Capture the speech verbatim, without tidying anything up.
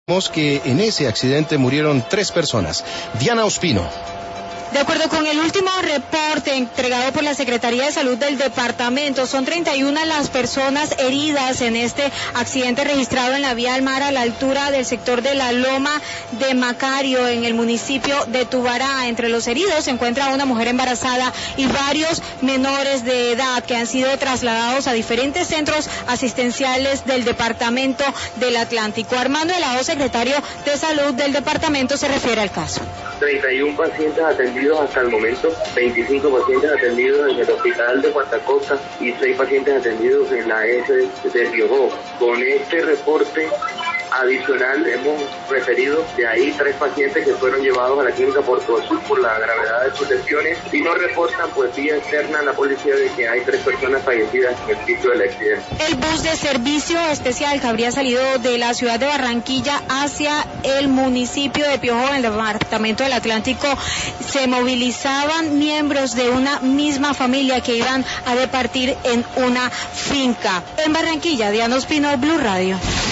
Que en ese accidente murieron tres personas. Diana Ospino. De acuerdo con el último reporte entregado por la Secretaría de Salud del departamento, son treinta y una las personas heridas en este accidente registrado en la vía al mar a la altura del sector de la Loma de Macario, en el municipio de Tubará. Entre los heridos se encuentra una mujer embarazada y varios menores de edad que han sido trasladados a diferentes centros asistenciales del departamento del Atlántico. Armando Helado, secretario de Salud del departamento, se refiere al caso. treinta y uno pacientes atendidos hasta el momento, veinticinco pacientes atendidos en el hospital de Guatacoca y seis pacientes atendidos en la E S de Piojó. Con este reporte adicional hemos referido de ahí tres pacientes que fueron llevados a la clínica Puerto Azul por la gravedad de sus lesiones y nos reportan pues vía externa a la policía de que hay tres personas fallecidas en el sitio del accidente. El bus de servicio especial que habría salido de la ciudad de Barranquilla hacia el municipio de Piojó, en el departamento del Atlántico, se movilizaban miembros de una misma familia que iban a departir en una finca. En Barranquilla, Diana Ospino, Blue Radio.